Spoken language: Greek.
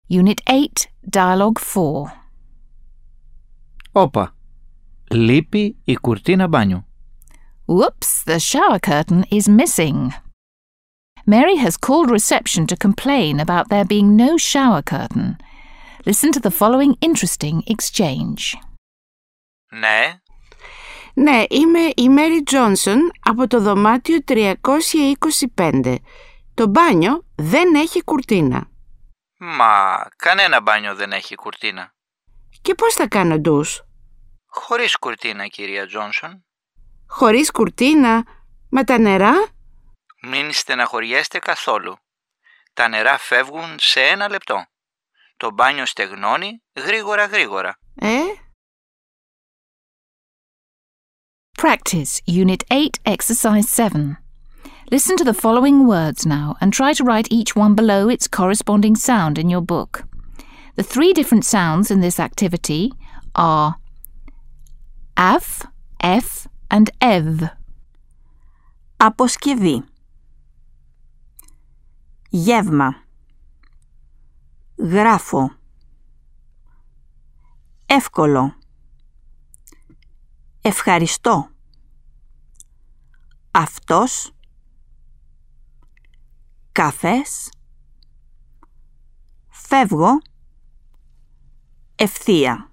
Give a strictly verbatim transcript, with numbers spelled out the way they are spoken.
Unit eight, Dialogue four. Όπα, λείπει η κουρτίνα μπάνιου. Whoops, the shower curtain is missing. Mary has called reception to complain about there being no shower curtain. Listen to the following interesting exchange. Ναι. Ναι, είμαι η Mary Johnson από το δωμάτιο τριακόσια είκοσι πέντε. Το μπάνιο δεν έχει κουρτίνα. Μα κανένα μπάνιο δεν έχει κουρτίνα. Και πώς θα κάνω ντους? Χωρίς κουρτίνα, κυρία Τζόνσον. Χωρίς κουρτίνα? Μα τα νερά? Μην στεναχωριέστε καθόλου. Τα νερά φεύγουν σε ένα λεπτό. Το μπάνιο στεγνώνει γρήγορα γρήγορα. Ε? Practice Unit eight, Exercise seven. Listen to the following words now and try to write each one below its corresponding sound in your book. The three different sounds in this activity are av, f and ev. Αποσκευή. Γεύμα. Γράφω. Εύκολο. Ευχαριστώ. Αυτός. Καφές. Φεύγω. Ευθεία.